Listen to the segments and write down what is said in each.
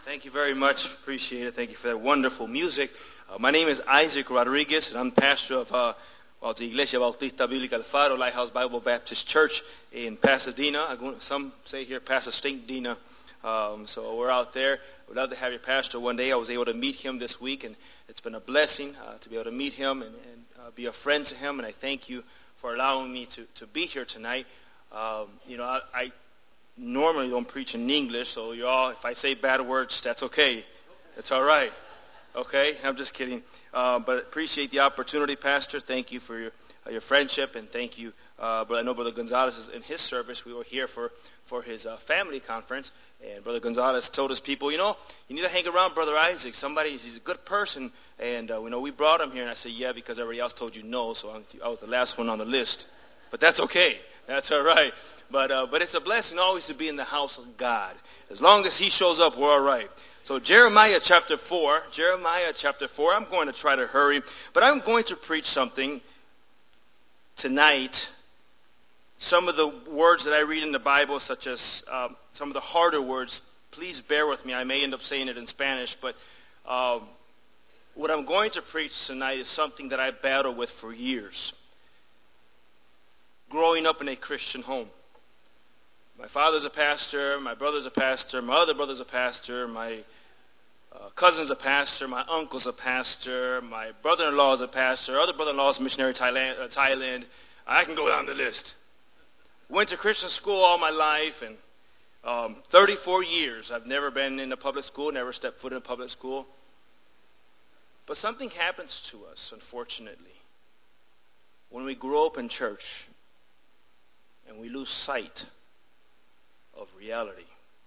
Thank you very much. Appreciate it. Thank you for that wonderful music. My name is Isaac Rodriguez, and I'm pastor of the Iglesia Bautista Bíblica El Faro Lighthouse Bible Baptist Church in Pasadena. Some say here Pasadena. So we're out there. We'd love to have your pastor one day. I was able to meet him this week, and it's been a blessing to be able to meet him and be a friend to him. And I thank you for allowing me to be here tonight. I normally don't preach in English, so if I say bad words, that's okay. It's all right. Okay? I'm just kidding. But appreciate the opportunity, Pastor. Thank you for your friendship, and thank you. But I know Brother Gonzalez is in his service. We were here for his family conference, and Brother Gonzalez told his people, you need to hang around Brother Isaac. He's a good person, and we brought him here. And I said, yeah, because everybody else told you no, so I was the last one on the list. But that's okay. That's all right. But it's a blessing always to be in the house of God. As long as he shows up, we're all right. So Jeremiah chapter 4, I'm going to try to hurry, but I'm going to preach something tonight. Some of the words that I read in the Bible, such as some of the harder words, please bear with me. I may end up saying it in Spanish, but what I'm going to preach tonight is something that I battled with for years. Growing up in a Christian home. My father's a pastor, my brother's a pastor, my other brother's a pastor, my cousin's a pastor, my uncle's a pastor, my brother-in-law is a pastor, other brother-in-law is a missionary Thailand. I can go down the list. Went to Christian school all my life, and 34 years. I've never been in a public school, never stepped foot in a public school. But something happens to us, unfortunately, when we grow up in church and we lose sight of reality.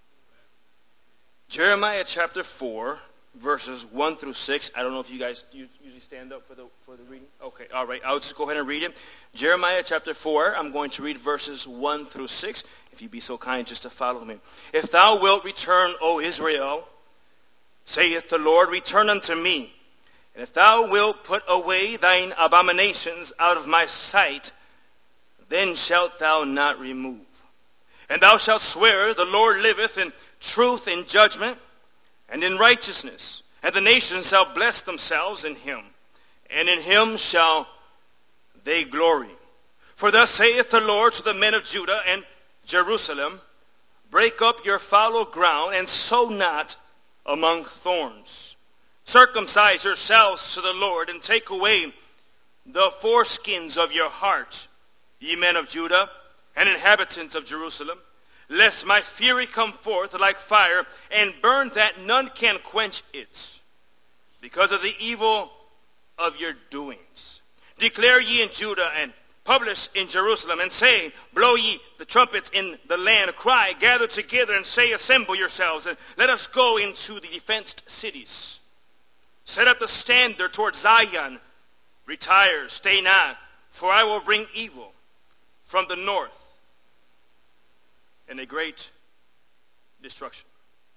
Jeremiah chapter 4, verses 1 through 6. I don't know if you guys usually stand up for the reading. Okay, all right. I'll just go ahead and read it. Jeremiah chapter 4, I'm going to read verses 1 through 6. If you'd be so kind just to follow me. If thou wilt return, O Israel, saith the Lord, return unto me. And if thou wilt put away thine abominations out of my sight, then shalt thou not remove. And thou shalt swear, the Lord liveth, in truth and judgment, and in righteousness. And the nations shall bless themselves in him, and in him shall they glory. For thus saith the Lord to the men of Judah and Jerusalem, break up your fallow ground, and sow not among thorns. Circumcise yourselves to the Lord, and take away the foreskins of your heart, ye men of Judah, and inhabitants of Jerusalem, lest my fury come forth like fire, and burn that none can quench it, because of the evil of your doings. Declare ye in Judah, and publish in Jerusalem, and say, blow ye the trumpets in the land, cry, gather together, and say, assemble yourselves, and let us go into the defenced cities. Set up the standard toward Zion, retire, stay not, for I will bring evil from the north, and a great destruction.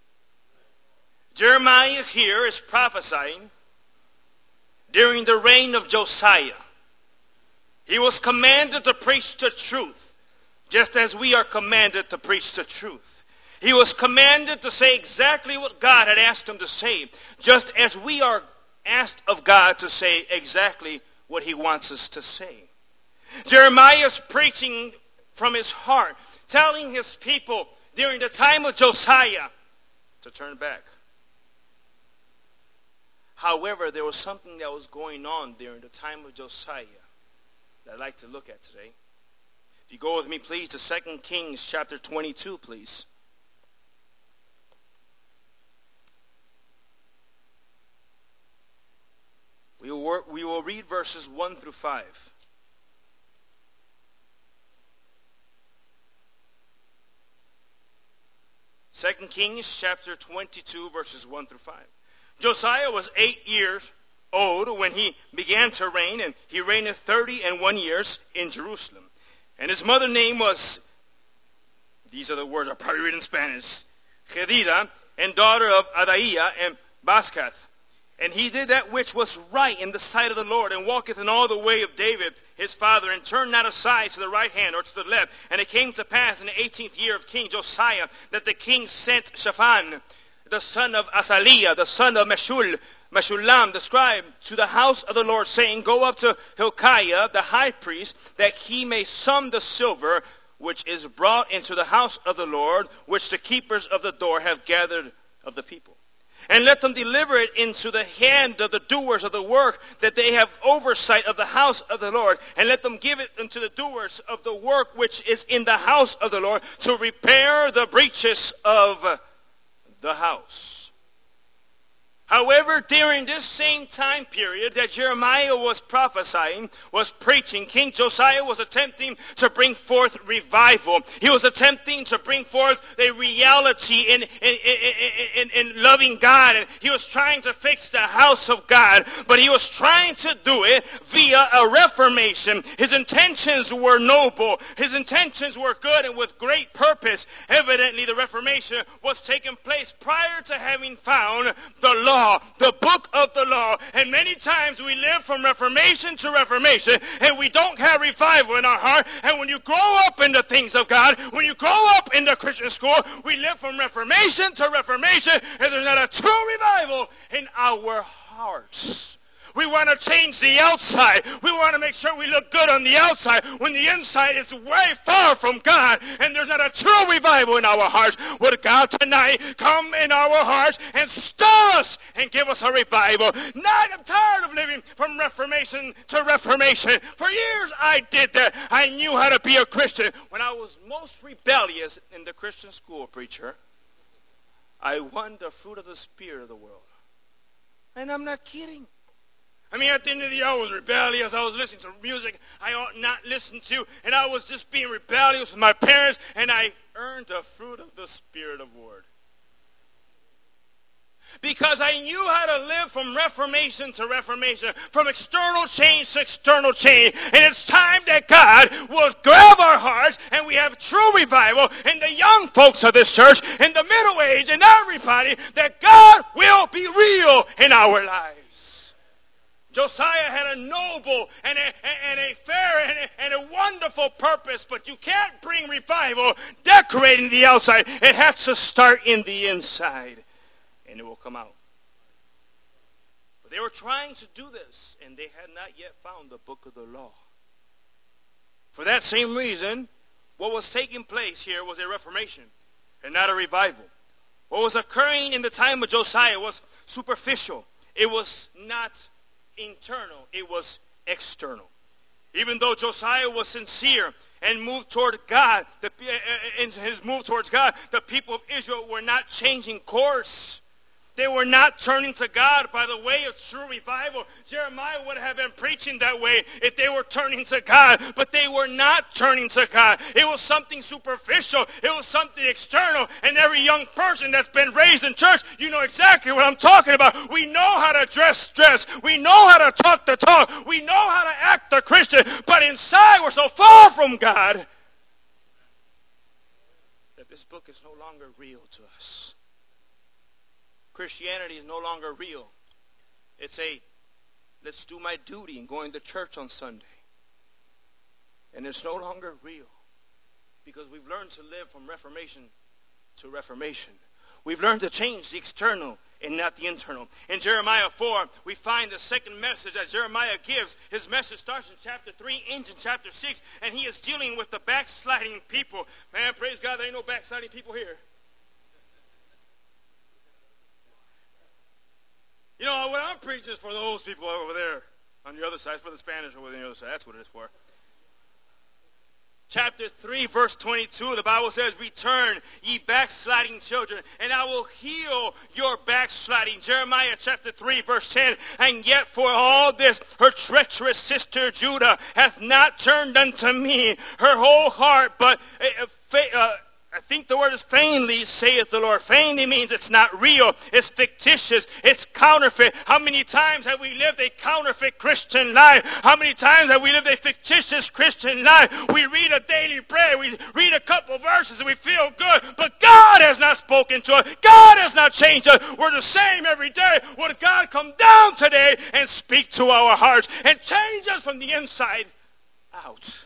Jeremiah here is prophesying during the reign of Josiah. He was commanded to preach the truth, just as we are commanded to preach the truth. He was commanded to say exactly what God had asked him to say, just as we are asked of God to say exactly what he wants us to say. Jeremiah is preaching from his heart, telling his people during the time of Josiah to turn back. However, there was something that was going on during the time of Josiah that I'd like to look at today. If you go with me, please, to 2 Kings chapter 22, please. We will read verses 1 through 5. Second Kings chapter 22, verses 1 through 5. Josiah was 8 years old when he began to reign, and he reigned 31 years in Jerusalem. And his mother's name was, these are the words I probably read in Spanish, Jedida, and daughter of Adaiah and Baskath. And he did that which was right in the sight of the Lord, and walketh in all the way of David his father, and turned not aside to the right hand or to the left. And it came to pass in the 18th year of King Josiah that the king sent Shaphan, the son of Asaliah, the son of Meshullam, the scribe, to the house of the Lord, saying, Go up to Hilkiah, the high priest, that he may sum the silver which is brought into the house of the Lord, which the keepers of the door have gathered of the people. And let them deliver it into the hand of the doers of the work, that they have oversight of the house of the Lord. And let them give it unto the doers of the work which is in the house of the Lord, to repair the breaches of the house. However, during this same time period that Jeremiah was prophesying, was preaching, King Josiah was attempting to bring forth revival. He was attempting to bring forth a reality in loving God. And he was trying to fix the house of God. But he was trying to do it via a reformation. His intentions were noble. His intentions were good and with great purpose. Evidently, the reformation was taking place prior to having found the law. The book of the law. And many times we live from reformation to reformation, and we don't have revival in our heart. And when you grow up in the things of God, when you grow up in the Christian school, we live from reformation to reformation, and there's not a true revival in our hearts. We want to change the outside. We want to make sure we look good on the outside when the inside is way far from God, and there's not a true revival in our hearts. Would God tonight come in our hearts and stir us and give us a revival? I'm tired of living from reformation to reformation. For years I did that. I knew how to be a Christian. When I was most rebellious in the Christian school, preacher, I won the fruit of the Spirit of the world. And I'm not kidding. I mean, at the end of the year, I was rebellious. I was listening to music I ought not listen to. And I was just being rebellious with my parents. And I earned the fruit of the Spirit of Word. Because I knew how to live from reformation to reformation, from external change to external change. And it's time that God will grab our hearts and we have true revival in the young folks of this church, in the middle age, and everybody, that God will be real in our lives. Josiah had a noble and a fair and a wonderful purpose, but you can't bring revival decorating the outside. It has to start in the inside, and it will come out. But they were trying to do this, and they had not yet found the book of the law. For that same reason, what was taking place here was a reformation and not a revival. What was occurring in the time of Josiah was superficial. It was not internal, it was external. Even though Josiah was sincere and moved toward God, in his move towards God, the people of Israel were not changing course. They were not turning to God by the way of true revival. Jeremiah would have been preaching that way if they were turning to God, but they were not turning to God. It was something superficial. It was something external. And every young person that's been raised in church, you know exactly what I'm talking about. We know how to dress. We know how to talk the talk. We know how to act the Christian. But inside, we're so far from God that this book is no longer real to us. Christianity is no longer real. It's let's do my duty in going to church on Sunday. And it's no longer real because we've learned to live from reformation to reformation. We've learned to change the external and not the internal. In Jeremiah 4, we find the second message that Jeremiah gives. His message starts in chapter 3, ends in chapter 6, and he is dealing with the backsliding people. Man, praise God, there ain't no backsliding people here. You know, what I'm preaching is for those people over there on the other side, for the Spanish over the other side. That's what it is for. Chapter 3, verse 22, the Bible says, Return, ye backsliding children, and I will heal your backsliding. Jeremiah chapter 3, verse 10, And yet for all this, her treacherous sister Judah hath not turned unto me her whole heart, but I think the word is feignedly, saith the Lord. Feignedly means it's not real. It's fictitious. It's counterfeit. How many times have we lived a counterfeit Christian life? How many times have we lived a fictitious Christian life? We read a daily prayer. We read a couple verses and we feel good. But God has not spoken to us. God has not changed us. We're the same every day. Would God come down today and speak to our hearts and change us from the inside out?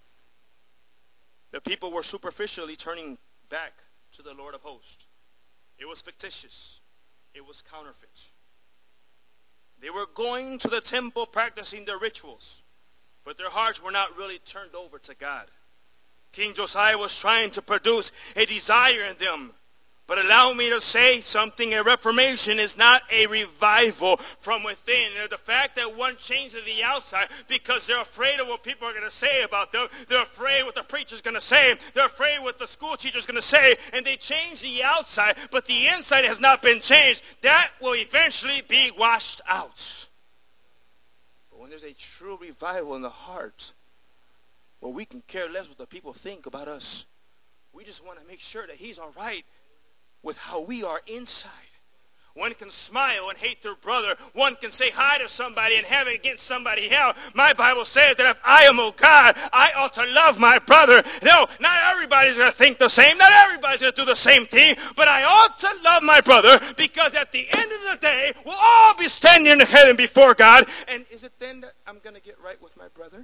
The people were superficially turning back to the Lord of hosts. It was fictitious. It was counterfeit. They were going to the temple practicing their rituals, but their hearts were not really turned over to God. King Josiah was trying to produce a desire in them. But allow me to say something. A reformation is not a revival from within. The fact that one changes the outside because they're afraid of what people are going to say about them. They're afraid what the preacher's going to say. They're afraid what the school teacher's going to say. And they change the outside, but the inside has not been changed. That will eventually be washed out. But when there's a true revival in the heart, well, we can care less what the people think about us. We just want to make sure that he's all right with how we are inside. One can smile and hate their brother. One can say hi to somebody and have it against somebody else. My Bible says that if I am of God, I ought to love my brother. No, not everybody's going to think the same. Not everybody's going to do the same thing. But I ought to love my brother because at the end of the day, we'll all be standing in heaven before God. And is it then that I'm going to get right with my brother?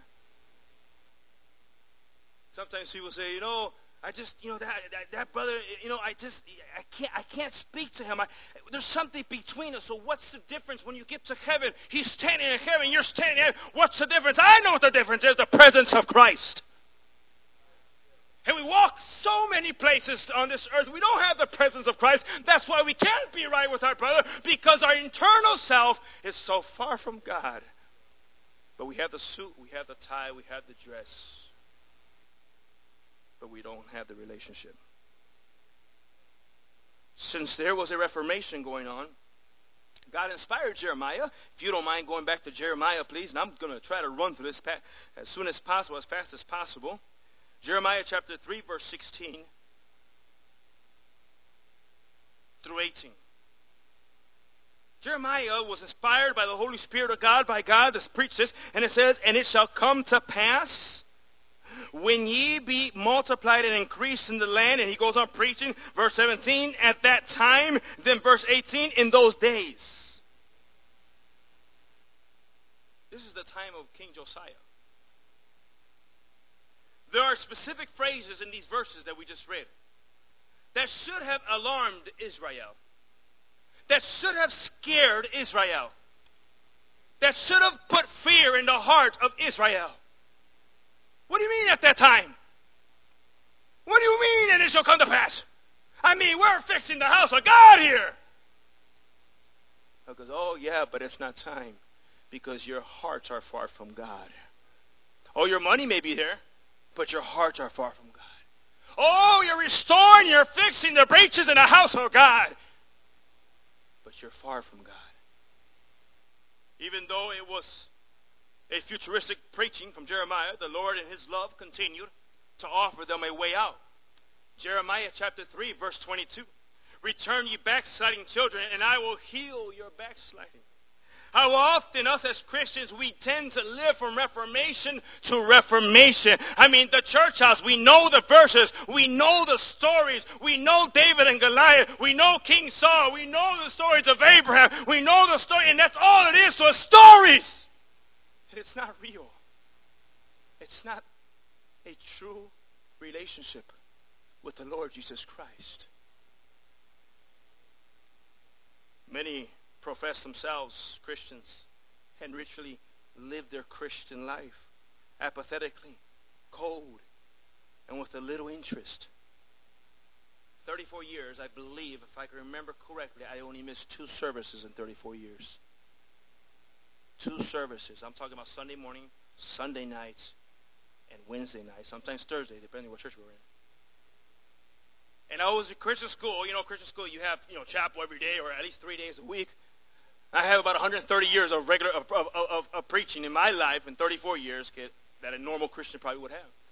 Sometimes people say, I just, that brother, I can't speak to him. There's something between us. So what's the difference when you get to heaven? He's standing in heaven, you're standing in heaven. What's the difference? I know what the difference is, the presence of Christ. And we walk so many places on this earth. We don't have the presence of Christ. That's why we can't be right with our brother, because our internal self is so far from God. But we have the suit, we have the tie, we have the dress. But we don't have the relationship. Since there was a reformation going on, God inspired Jeremiah. If you don't mind going back to Jeremiah, please. And I'm going to try to run through this as soon as possible, as fast as possible. Jeremiah chapter 3, verse 16 through 18. Jeremiah was inspired by the Holy Spirit of God, by God, to preach this. And it says, "And it shall come to pass, when ye be multiplied and increased in the land," and he goes on preaching, verse 17, "at that time," then verse 18, "in those days." This is the time of King Josiah. There are specific phrases in these verses that we just read that should have alarmed Israel, that should have scared Israel, that should have put fear in the heart of Israel. What do you mean at that time? What do you mean, "and it shall come to pass"? I mean, we're fixing the house of God here. Because, oh yeah, but it's not time, because your hearts are far from God. Oh, your money may be there, but your hearts are far from God. Oh, you're restoring, you're fixing the breaches in the house of God, but you're far from God. Even though it was a futuristic preaching from Jeremiah, the Lord in his love continued to offer them a way out. Jeremiah chapter 3, verse 22. "Return ye backsliding children, and I will heal your backsliding." How often us as Christians, we tend to live from reformation to reformation. I mean, the church house, we know the verses, we know the stories, we know David and Goliath, we know King Saul, we know the stories of Abraham, we know the story, and that's all it is to us, stories. It's not real. It's not a true relationship with the Lord Jesus Christ. Many profess themselves Christians and literally live their Christian life apathetically, cold, and with a little interest. 34 years, I believe, if I can remember correctly, I only missed 2 services in 34 years. 2 services. I'm talking about Sunday morning, Sunday nights, and Wednesday nights. Sometimes Thursday, depending on what church we're in. And I was at Christian school. Christian school, you have, chapel every day or at least 3 days a week. I have about 130 years of regular of preaching in my life, and 34 years that a normal Christian probably would have.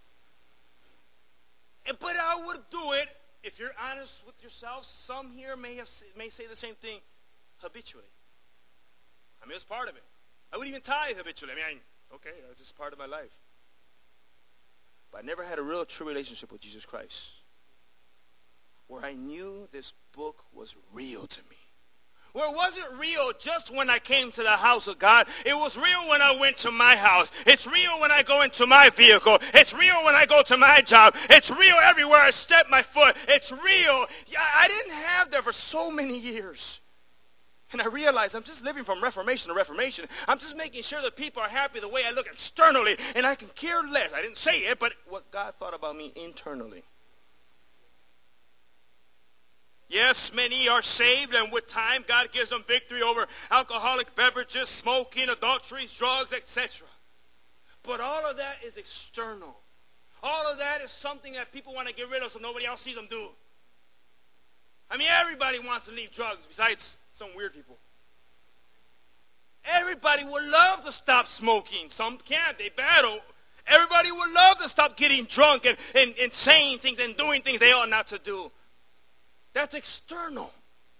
But I would do it, if you're honest with yourself. Some here may say the same thing, habitually. I mean, it's part of it. I wouldn't even tithe habitually. Okay, that's just part of my life. But I never had a real true relationship with Jesus Christ, where I knew this book was real to me, Well, it wasn't real just when I came to the house of God. It was real when I went to my house. It's real when I go into my vehicle. It's real when I go to my job. It's real everywhere I step my foot. It's real. Yeah, I didn't have that for so many years. And I realized I'm just living from reformation to reformation. I'm just making sure that people are happy the way I look externally, and I can care less. I didn't say it, but what God thought about me internally. Yes, many are saved, and with time, God gives them victory over alcoholic beverages, smoking, adulteries, drugs, etc. But all of that is external. All of that is something that people want to get rid of so nobody else sees them do. I mean, everybody wants to leave drugs besides some weird people. Everybody would love to stop smoking. Some can't. They battle. Everybody would love to stop getting drunk and saying things and doing things they ought not to do. That's external.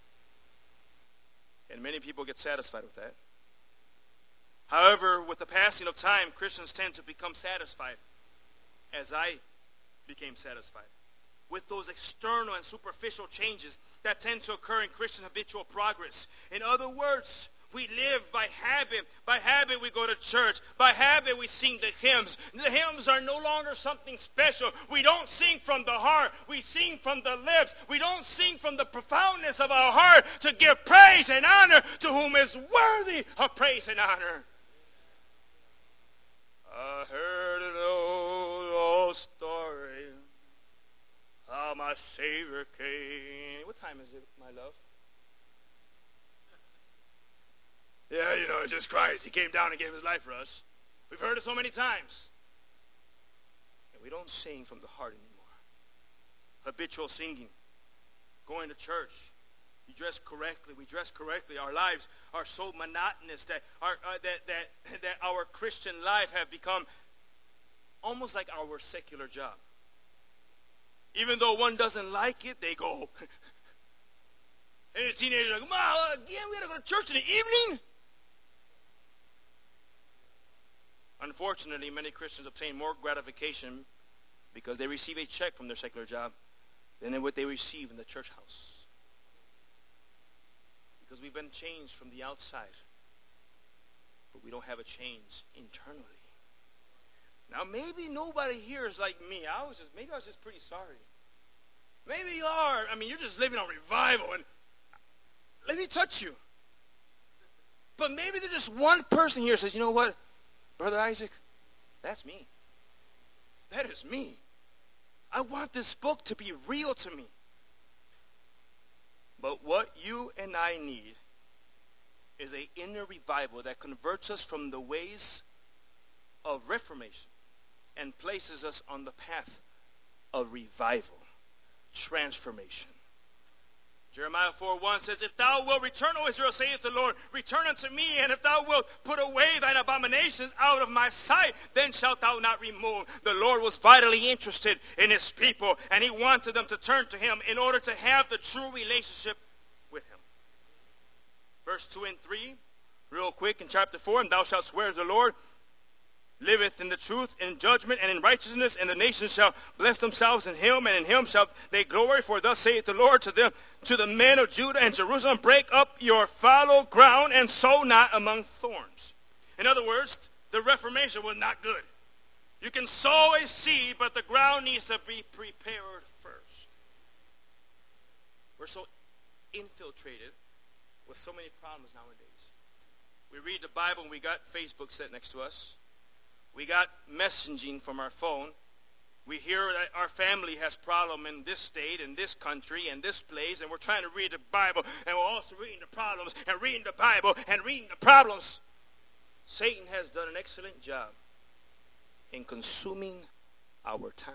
And many people get satisfied with that. However, with the passing of time, Christians tend to become satisfied, as I became satisfied, with those external and superficial changes that tend to occur in Christian habitual progress. In other words, we live by habit. By habit, we go to church. By habit, we sing the hymns. The hymns are no longer something special. We don't sing from the heart. We sing from the lips. We don't sing from the profoundness of our heart to give praise and honor to whom is worthy of praise and honor. I heard an old story how my Savior came. What time is it, my love? Yeah, just Christ. He came down and gave his life for us. We've heard it so many times. And we don't sing from the heart anymore. Habitual singing. Going to church. You dress correctly. We dress correctly. Our lives are so monotonous that our Christian life have become almost like our secular job. Even though one doesn't like it, they go. And the teenager's like, Mom, again, we got to go to church in the evening? Unfortunately, many Christians obtain more gratification because they receive a check from their secular job than what they receive in the church house. Because we've been changed from the outside, but we don't have a change internally. Now, maybe nobody here is like me. Maybe I was just pretty sorry. Maybe you are. I mean, you're just living on revival, and let me touch you. But maybe there's just one person here who says, you know what, Brother Isaac, that's me. That is me. I want this book to be real to me. But what you and I need is an inner revival that converts us from the ways of reformation and places us on the path of revival, transformation. Jeremiah 4:1 says, If thou wilt return, O Israel, saith the Lord, return unto me, and if thou wilt put away thine abominations out of my sight, then shalt thou not remove. The Lord was vitally interested in his people, and he wanted them to turn to him in order to have the true relationship with him. Verse 2 and 3, real quick in chapter 4, And thou shalt swear to the Lord, liveth in the truth, in judgment, and in righteousness, and the nations shall bless themselves in him, and in him shall they glory. For thus saith the Lord to the men of Judah and Jerusalem, break up your fallow ground, and sow not among thorns. In other words, the Reformation was not good. You can sow a seed, but the ground needs to be prepared first. We're so infiltrated with so many problems nowadays. We read the Bible, and we got Facebook set next to us. We got messaging from our phone. We hear that our family has problem in this state, in this country, in this place, and we're trying to read the Bible, and we're also reading the problems, and reading the Bible, and reading the problems. Satan has done an excellent job in consuming our time.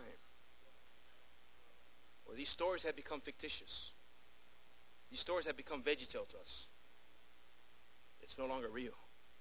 Well, these stories have become fictitious. These stories have become VeggieTale to us. It's no longer real.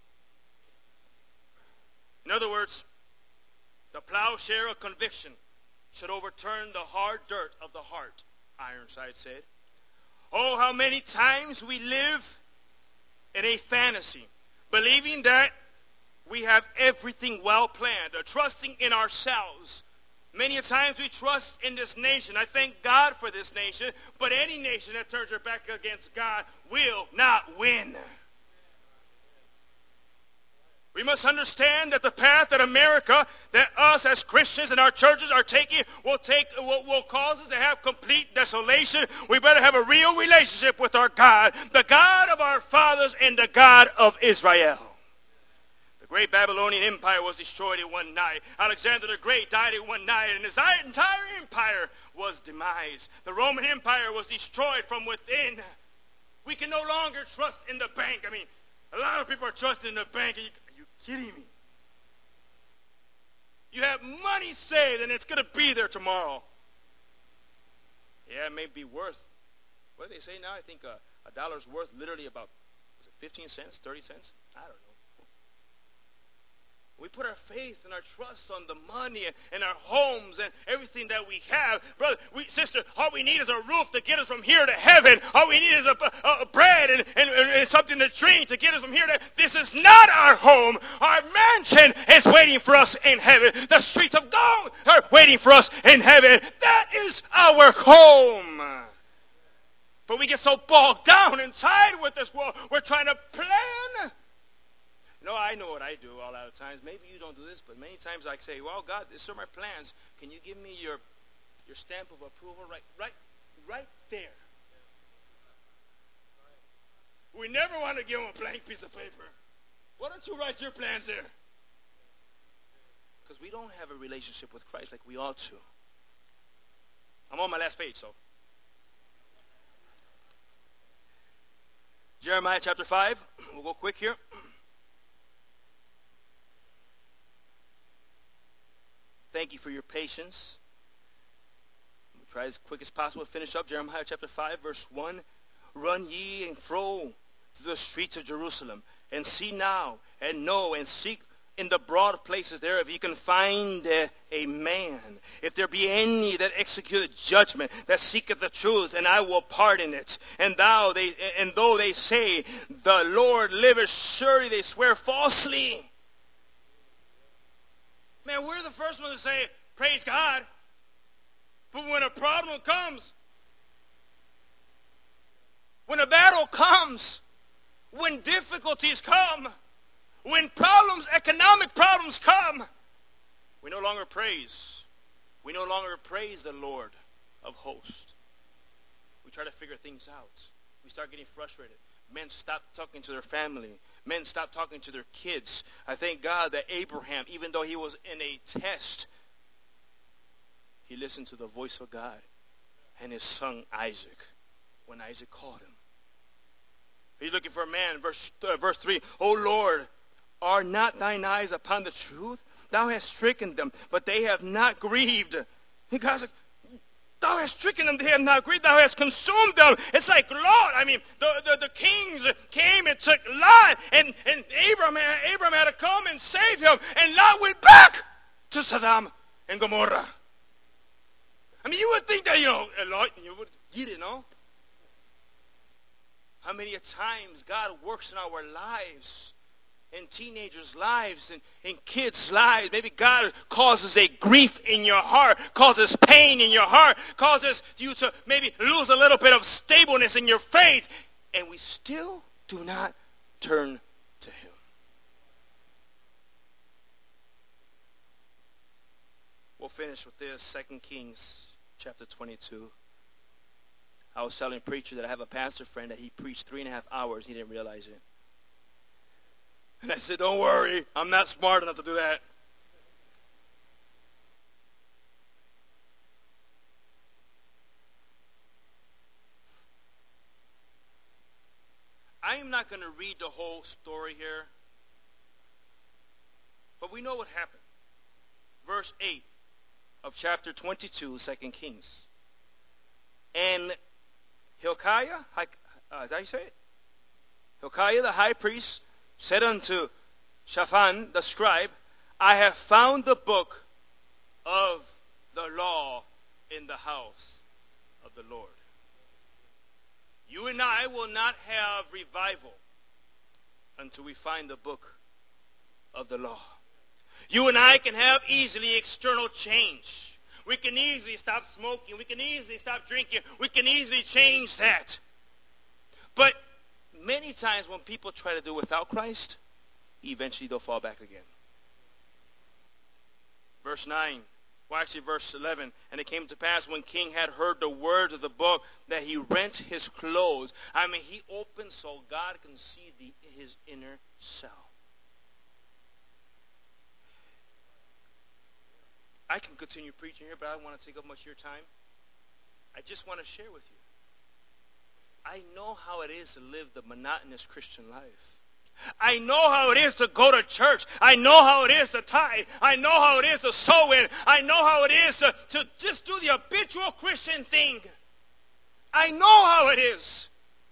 In other words, the plowshare of conviction should overturn the hard dirt of the heart, Ironside said. Oh, how many times we live in a fantasy, believing that we have everything well planned, or trusting in ourselves, Many a times we trust in this nation. I thank God for this nation, but any nation that turns their back against God will not win. We must understand that the path that America, that us as Christians and our churches are taking, will cause us to have complete desolation. We better have a real relationship with our God, the God of our fathers and the God of Israel. The great Babylonian Empire was destroyed in one night. Alexander the Great died in one night, and his entire empire was demised. The Roman Empire was destroyed from within. We can no longer trust in the bank. I mean, a lot of people are trusting in the bank. Are you kidding me? You have money saved, and it's going to be there tomorrow. Yeah, it may be worth, what do they say now? I think a dollar's worth literally about, was it 15 cents, 30 cents? I don't know. We put our faith and our trust on the money and our homes and everything that we have. Brother, sister, all we need is a roof to get us from here to heaven. All we need is a bread and something to drink to get us from here to... This is not our home. Our mansion is waiting for us in heaven. The streets of gold are waiting for us in heaven. That is our home. But we get so bogged down and tied with this world. We're trying to plan. No, I know what I do a lot of times. Maybe you don't do this, but many times I say, well, God, these are my plans. Can you give me your stamp of approval right there? We never want to give him a blank piece of paper. Why don't you write your plans there? Because we don't have a relationship with Christ like we ought to. I'm on my last page, so. Jeremiah chapter 5. We'll go quick here. Thank you for your patience. We'll try as quick as possible to finish up Jeremiah chapter 5, verse 1. Run ye and fro through the streets of Jerusalem, and see now, and know, and seek in the broad places there, if you can find a man, if there be any that executeth judgment, that seeketh the truth, and I will pardon it. And though they say, the Lord liveth, surely they swear falsely. Man, we're the first ones to say, praise God. But when a problem comes, when a battle comes, when difficulties come, when economic problems come, we no longer praise. We no longer praise the Lord of hosts. We try to figure things out. We start getting frustrated. Men stop talking to their family. Men stop talking to their kids. I thank God that Abraham, even though he was in a test, he listened to the voice of God and his son Isaac when Isaac called him. He's looking for a man. Verse 3, O Lord, are not thine eyes upon the truth? Thou hast stricken them, but they have not grieved. And God's like, thou hast stricken them, they have not grieved. Thou hast consumed them. It's like Lot. I mean, the kings came and took Lot, and Abraham had to come and save him. And Lot went back to Sodom and Gomorrah. I mean, you would think that, Lot, you would get it, no? How many times God works in our lives, in teenagers' lives, in kids' lives. Maybe God causes a grief in your heart, causes pain in your heart, causes you to maybe lose a little bit of stableness in your faith, and we still do not turn to Him. We'll finish with this, 2 Kings chapter 22. I was telling a preacher that I have a pastor friend that he preached 3.5 hours. He didn't realize it. And I said, don't worry, I'm not smart enough to do that. I am not going to read the whole story here. But we know what happened. Verse 8 of chapter 22, 2 Kings. And Hilkiah, is that how you say it? Hilkiah the high priest said unto Shaphan the scribe, I have found the book of the law in the house of the Lord. You and I will not have revival until we find the book of the law. You and I can have easily external change. We can easily stop smoking. We can easily stop drinking. We can easily change that. But many times when people try to do without Christ, eventually they'll fall back again. Verse 9. Well, actually, verse 11. And it came to pass when king had heard the words of the book that he rent his clothes. I mean, he opened so God can see his inner self. I can continue preaching here, but I don't want to take up much of your time. I just want to share with you. I know how it is to live the monotonous Christian life. I know how it is to go to church. I know how it is to tithe. I know how it is to sow in. I know how it is to just do the habitual Christian thing. I know how it is.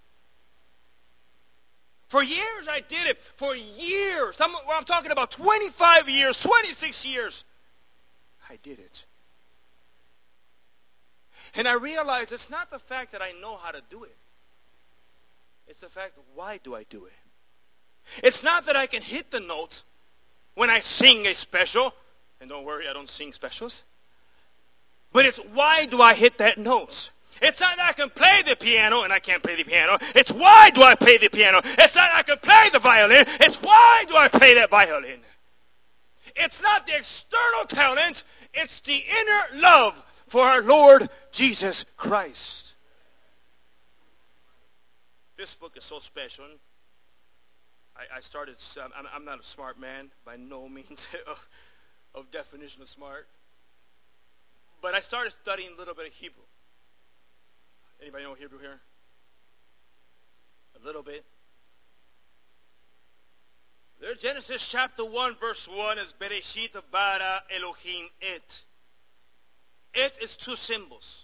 For years I did it. For years. I'm talking about 25 years, 26 years. I did it. And I realized it's not the fact that I know how to do it. It's the fact of why do I do it? It's not that I can hit the note when I sing a special. And don't worry, I don't sing specials. But it's why do I hit that note? It's not that I can play the piano, and I can't play the piano. It's why do I play the piano? It's not that I can play the violin. It's why do I play that violin? It's not the external talent. It's the inner love for our Lord Jesus Christ. This book is so special. I started, I'm not a smart man by no means of definition of smart. But I started studying a little bit of Hebrew. Anybody know Hebrew here? A little bit. There, Genesis chapter 1 verse 1 is Bereshit bara Elohim et. It is two symbols.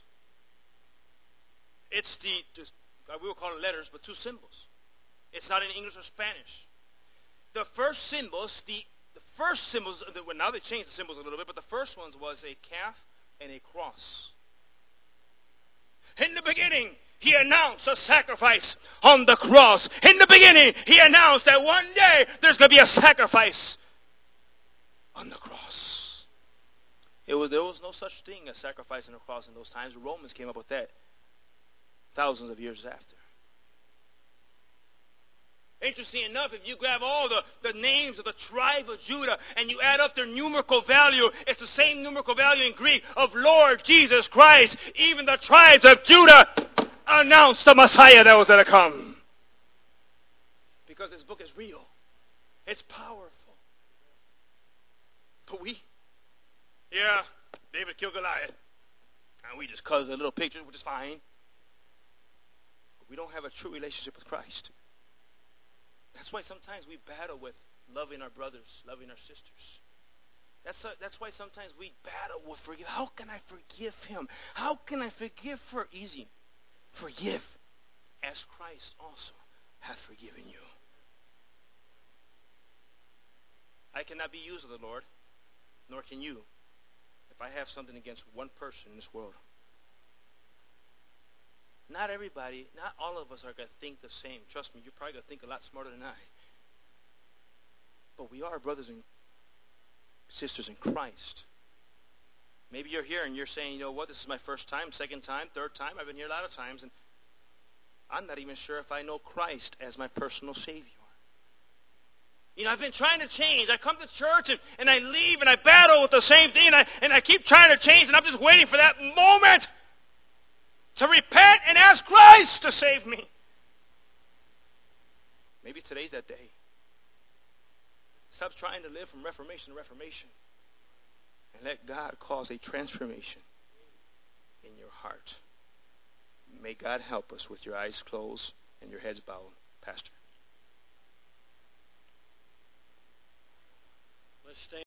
It's we will call it letters, but two symbols. It's not in English or Spanish. The first symbols, well, now they changed the symbols a little bit, but the first ones was a calf and a cross. In the beginning, he announced a sacrifice on the cross. In the beginning, he announced that one day there's going to be a sacrifice on the cross. There was no such thing as sacrifice on the cross in those times. The Romans came up with that thousands of years after. Interesting enough, if you grab all the names of the tribe of Judah and you add up their numerical value, it's the same numerical value in Greek of Lord Jesus Christ. Even the tribes of Judah announced the Messiah that was going to come. Because this book is real. It's powerful. But David killed Goliath. And we just colored the little picture, which is fine. But we don't have a true relationship with Christ. That's why sometimes we battle with loving our brothers, loving our sisters. That's why sometimes we battle with forgive. How can I forgive him? How can I forgive her? Easy. Forgive as Christ also hath forgiven you. I cannot be used of the Lord, nor can you, if I have something against one person in this world. Not everybody, not all of us are going to think the same. Trust me, you're probably going to think a lot smarter than I. But we are brothers and sisters in Christ. Maybe you're here and you're saying, you know what, this is my first time, second time, third time. I've been here a lot of times, and I'm not even sure if I know Christ as my personal Savior. You know, I've been trying to change. I come to church and I leave and I battle with the same thing, and I keep trying to change, and I'm just waiting for that moment to repent and ask Christ to save me. Maybe today's that day. Stop trying to live from reformation to reformation. And let God cause a transformation in your heart. May God help us with your eyes closed and your heads bowed. Pastor. Let's stand.